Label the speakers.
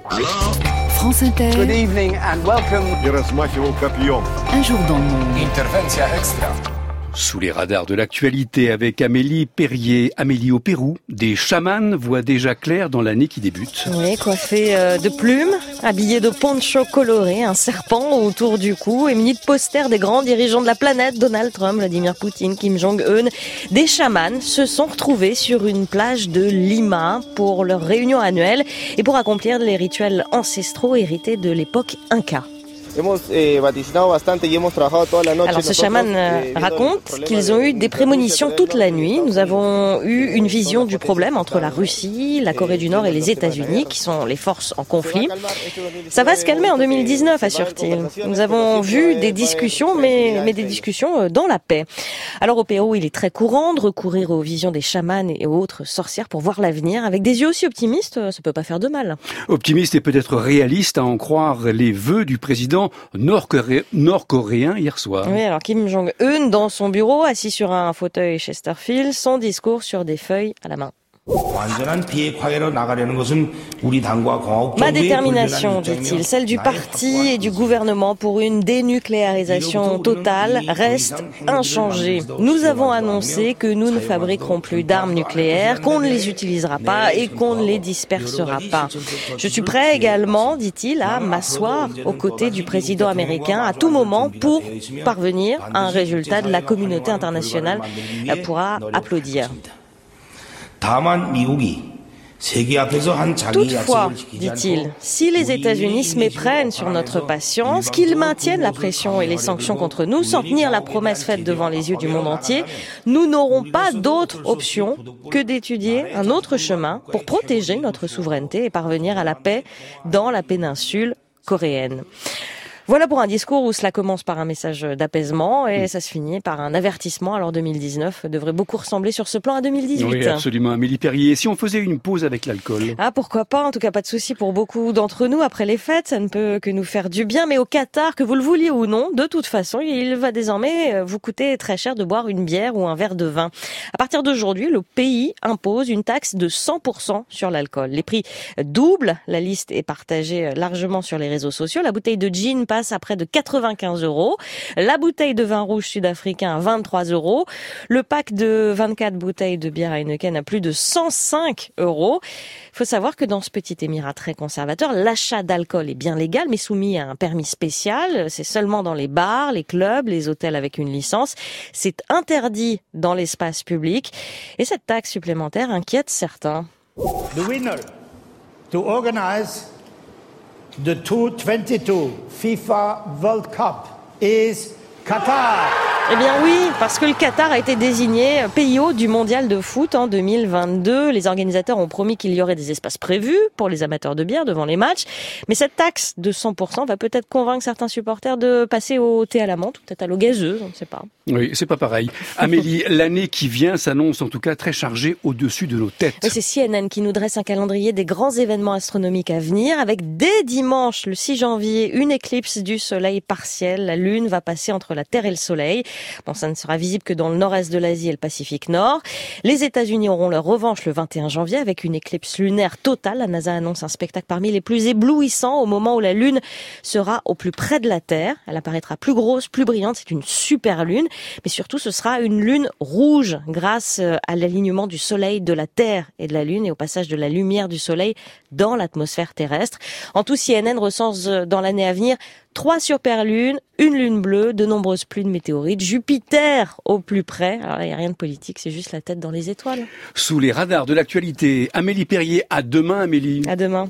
Speaker 1: France Inter.
Speaker 2: Good evening and welcome.
Speaker 1: Un jour dans le monde.
Speaker 2: Intervention extra.
Speaker 3: Sous les radars de l'actualité avec Amélie Perrier. Amélie, au Pérou, des chamans voient déjà clair dans l'année qui débute.
Speaker 4: Oui, coiffés de plumes, habillés de ponchos colorés, un serpent autour du cou et munis de posters des grands dirigeants de la planète, Donald Trump, Vladimir Poutine, Kim Jong-un. Des chamans se sont retrouvés sur une plage de Lima pour leur réunion annuelle et pour accomplir les rituels ancestraux hérités de l'époque Inca. Alors ce chaman raconte qu'ils ont eu des prémonitions toute la nuit. Nous avons eu une vision du problème entre la Russie, la Corée du Nord et les États-Unis, qui sont les forces en conflit. Ça va se calmer en 2019, assure-t-il. Nous avons vu des discussions, mais des discussions dans la paix. Alors au Pérou, il est très courant de recourir aux visions des chamans et aux autres sorcières pour voir l'avenir. Avec des yeux aussi optimistes, ça peut pas faire de mal.
Speaker 3: Optimiste et peut-être réaliste à en croire les vœux du président nord-coréen hier soir.
Speaker 4: Oui, alors Kim Jong-un dans son bureau, assis sur un fauteuil Chesterfield, son discours sur des feuilles à la main. Ma détermination, dit-il, celle du parti et du gouvernement pour une dénucléarisation totale reste inchangée. Nous avons annoncé que nous ne fabriquerons plus d'armes nucléaires, qu'on ne les utilisera pas et qu'on ne les dispersera pas. Je suis prêt également, dit-il, à m'asseoir aux côtés du président américain à tout moment pour parvenir à un résultat de la communauté internationale pourra applaudir. Toutefois, dit-il, si les États-Unis se méprennent sur notre patience, qu'ils maintiennent la pression et les sanctions contre nous sans tenir la promesse faite devant les yeux du monde entier, nous n'aurons pas d'autre option que d'étudier un autre chemin pour protéger notre souveraineté et parvenir à la paix dans la péninsule coréenne. Voilà pour un discours où cela commence par un message d'apaisement et ça se finit par un avertissement. Alors 2019 devrait beaucoup ressembler sur ce plan à 2018.
Speaker 3: Oui, absolument, Amélie Perrier. Et si on faisait une pause avec l'alcool ?
Speaker 4: Ah, pourquoi pas ? En tout cas, pas de souci pour beaucoup d'entre nous. Après les fêtes, ça ne peut que nous faire du bien. Mais au Qatar, que vous le vouliez ou non, de toute façon, il va désormais vous coûter très cher de boire une bière ou un verre de vin. À partir d'aujourd'hui, le pays impose une taxe de 100% sur l'alcool. Les prix doublent. La liste est partagée largement sur les réseaux sociaux. La bouteille de gin passe à près de 95 €. La bouteille de vin rouge sud-africain à 23 €. Le pack de 24 bouteilles de bière Heineken à plus de 105 €. Il faut savoir que dans ce petit émirat très conservateur, l'achat d'alcool est bien légal, mais soumis à un permis spécial. C'est seulement dans les bars, les clubs, les hôtels avec une licence. C'est interdit dans l'espace public. Et cette taxe supplémentaire inquiète certains.
Speaker 5: The winner to organize the 2022 FIFA World Cup is Qatar.
Speaker 4: Eh bien oui, parce que le Qatar a été désigné pays hôte du mondial de foot en 2022. Les organisateurs ont promis qu'il y aurait des espaces prévus pour les amateurs de bière devant les matchs. Mais cette taxe de 100% va peut-être convaincre certains supporters de passer au thé à la menthe ou peut-être à l'eau gazeuse, on ne sait pas.
Speaker 3: Oui, c'est pas pareil. Amélie, l'année qui vient s'annonce en tout cas très chargée au-dessus de nos têtes.
Speaker 4: Oui, c'est CNN qui nous dresse un calendrier des grands événements astronomiques à venir avec dès dimanche, le 6 janvier, une éclipse du soleil partielle. La lune va passer entre la Terre et le soleil. Bon, ça ne sera visible que dans le nord-est de l'Asie et le Pacifique Nord. Les États-Unis auront leur revanche le 21 janvier avec une éclipse lunaire totale. La NASA annonce un spectacle parmi les plus éblouissants au moment où la lune sera au plus près de la Terre. Elle apparaîtra plus grosse, plus brillante. C'est une super lune. Mais surtout, ce sera une lune rouge grâce à l'alignement du soleil, de la Terre et de la lune et au passage de la lumière du soleil dans l'atmosphère terrestre. En tout, CNN recense dans l'année à venir 3 superlunes, une lune bleue, de nombreuses pluies de météorites, Jupiter au plus près. Alors, il n'y a rien de politique, c'est juste la tête dans les étoiles.
Speaker 3: Sous les radars de l'actualité, Amélie Perrier, à demain Amélie.
Speaker 4: À demain.